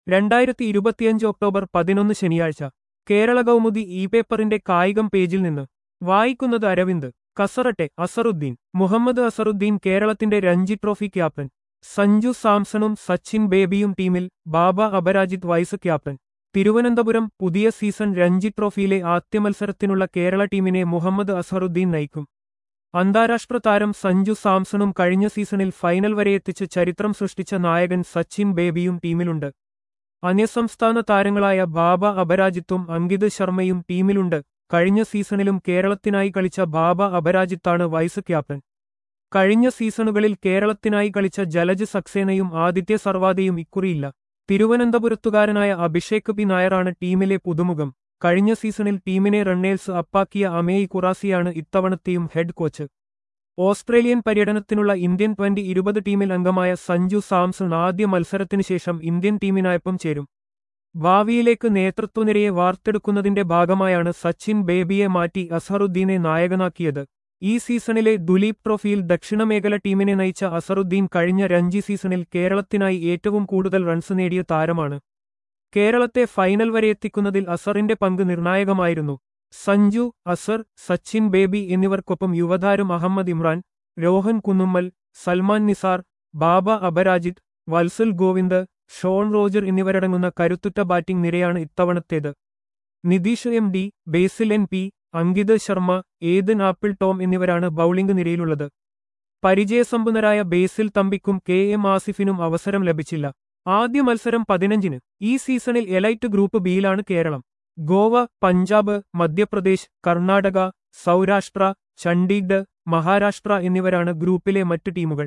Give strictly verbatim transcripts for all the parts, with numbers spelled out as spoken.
രണ്ടായിരത്തി ഇരുപത്തിയഞ്ച് ഒക്ടോബർ പതിനൊന്ന് ശനിയാഴ്ച കേരള കൗമുദി ഇ പേപ്പറിന്റെ കായികം പേജിൽ നിന്ന് വായിക്കുന്നത് അരവിന്ദ്. കസറട്ടെ അസറുദ്ദീൻ മുഹമ്മദ് അസറുദ്ദീൻ കേരളത്തിന്റെ രഞ്ജി ട്രോഫി ക്യാപ്റ്റൻ. സഞ്ജു സാംസണും സച്ചിൻ ബേബിയും ടീമിൽ. Baba Aparajith vice captain. തിരുവനന്തപുരം പുതിയ സീസൺ രഞ്ജി ട്രോഫിയിലെ ആദ്യ മത്സരത്തിനുള്ള കേരള ടീമിനെ മുഹമ്മദ് അസറുദ്ദീൻ നയിക്കും. അന്താരാഷ്ട്ര താരം സഞ്ജു സാംസണും കഴിഞ്ഞ സീസണിൽ ഫൈനൽ വരെയെത്തിച്ച് ചരിത്രം സൃഷ്ടിച്ച നായകൻ സച്ചിൻ ബേബിയും ടീമിലുണ്ട്. അന്യസംസ്ഥാന താരങ്ങളായ ബാബ അപരാജിത്തും അങ്കിത് ശർമ്മയും ടീമിലുണ്ട്. കഴിഞ്ഞ സീസണിലും കേരളത്തിനായി കളിച്ച ബാബ അപരാജിത്താണ് വൈസ് ക്യാപ്റ്റൻ. കഴിഞ്ഞ സീസണുകളിൽ കേരളത്തിനായി കളിച്ച ജലജ് സക്സേനയും ആദിത്യ സർവാദയും ഇക്കുറിയില്ല. തിരുവനന്തപുരത്തുകാരനായ അഭിഷേക് പി നായരാണ് ടീമിലെ പുതുമുഖം. കഴിഞ്ഞ സീസണിൽ ടീമിനെ റണ്ണേഴ്സ് അപ്പാക്കിയ അമേയ് ഖുറാസിയാണ് ഇത്തവണത്തെയും ഹെഡ് കോച്ച്. ഓസ്ട്രേലിയൻ പര്യടനത്തിനുള്ള ഇന്ത്യൻ ട്വന്റി ഇരുപത് ടീമിൽ അംഗമായ സഞ്ജു സാംസൺ ആദ്യ മത്സരത്തിനു ശേഷം ഇന്ത്യൻ ടീമിനായൊപ്പം ചേരും. ഭാവിയിലേക്ക് നേതൃത്വനിരയെ വാർത്തെടുക്കുന്നതിന്റെ ഭാഗമായാണ് സച്ചിൻ ബേബിയെ മാറ്റി അസറുദ്ദീനെ നായകനാക്കിയത്. ഈ സീസണിലെ ദുലീപ് ട്രോഫിയിൽ ദക്ഷിണമേഖല ടീമിനെ നയിച്ച അസറുദ്ദീൻ കഴിഞ്ഞ രഞ്ജി സീസണിൽ കേരളത്തിനായി ഏറ്റവും കൂടുതൽ റൺസ് നേടിയ താരമാണ്. കേരളത്തെ ഫൈനൽ വരെയെത്തിക്കുന്നതിൽ അസറിന്റെ പങ്ക് നിർണായകമായിരുന്നു. സഞ്ജു, അസർ, സച്ചിൻ ബേബി എന്നിവർക്കൊപ്പം യുവതാരം അഹമ്മദ് ഇമ്രാൻ, രോഹൻ കുന്നുമ്മൽ, സൽമാൻ നിസാർ, ബാബ അപരാജിത്, വത്സൽ ഗോവിന്ദ്, ഷോൺ റോജർ എന്നിവരടങ്ങുന്ന കരുത്തുറ്റ ബാറ്റിംഗ് നിരയാണ് ഇത്തവണത്തേത്. Nidheesh M D, Basil N P, Ankit Sharma, Eden Apple Tom എന്നിവരാണ് ബൌളിംഗ് നിരയിലുള്ളത്. പരിചയസമ്പന്നരായ ബേസിൽ തമ്പിക്കും കെ എം ആസിഫിനും അവസരം ലഭിച്ചില്ല. ആദ്യ മത്സരം പതിനഞ്ചിന്. ഈ സീസണിൽ എലൈറ്റ് ഗ്രൂപ്പ് ബിയിലാണ് കേരളം. ഗോവ, പഞ്ചാബ്, മധ്യപ്രദേശ്, കർണാടക, സൗരാഷ്ട്ര, ചണ്ഡീഗഡ്, മഹാരാഷ്ട്ര എന്നിവരാണ് ഗ്രൂപ്പിലെ മറ്റ് ടീമുകൾ.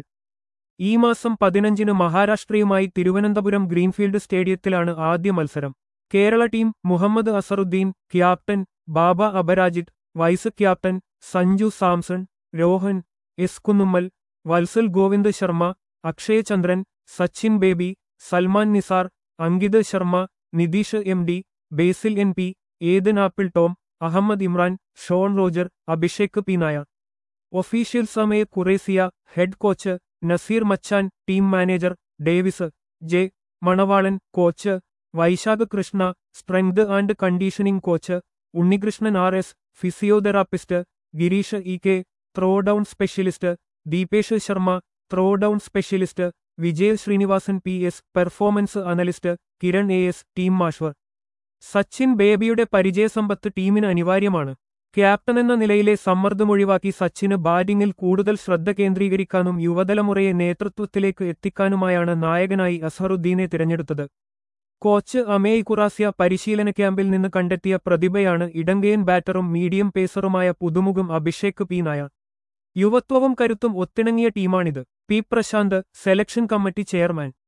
ഈ മാസം പതിനഞ്ചിന് മഹാരാഷ്ട്രയുമായി തിരുവനന്തപുരം ഗ്രീൻഫീൽഡ് സ്റ്റേഡിയത്തിലാണ് ആദ്യ മത്സരം. Kerala team: Mohammed Azharuddeen captain, Baba Aparajith vice captain, Sanju Samson, Rohan S Kunnummal, Vathsal Govind Sharma, Akshay Chandran, Sachin Baby, Salman Nizar, Ankit Sharma, Nidheesh M D, Basil N P, Eden Apple Tom, Ahammed Imran, Shaun Roger, Abhishek P Nair. Official സമയ Khurasiya, head coach Nazir Machan, team manager Davis J Manavalan, coach Vaisakh Krishna, strength and conditioning coach Unnikrishnan R S, physiotherapist Gireesh E K, throw down specialist Deepesh Sharma, throw down specialist Vijay Srinivasan P S, performance analyst Kiran A S, team masseur. Sachin ബേബിയുടെ പരിചയസമ്പത്ത് ടീമിന് അനിവാര്യമാണ്. ക്യാപ്റ്റനെന്ന നിലയിലെ സമ്മർദ്ദമൊഴിവാക്കി സച്ചിന് ബാറ്റിംഗിൽ കൂടുതൽ ശ്രദ്ധ കേന്ദ്രീകരിക്കാനും യുവതലമുറയെ നേതൃത്വത്തിലേക്ക് എത്തിക്കാനുമായാണ് നായകനായി അസറുദ്ദീനെ തിരഞ്ഞെടുത്തത്. കോച്ച് അമേയ് ഖുറാസിയ പരിശീലന ക്യാമ്പിൽ നിന്ന് കണ്ടെത്തിയ പ്രതിഭയാണ് ഇടങ്കയൻ ബാറ്ററും മീഡിയം പേസറുമായ പുതുമുഖം അഭിഷേക് പി നായർ. യുവത്വവും കരുത്തും ഒത്തിണങ്ങിയ ടീമാണിത്. P Prasanth, selection committee chairman.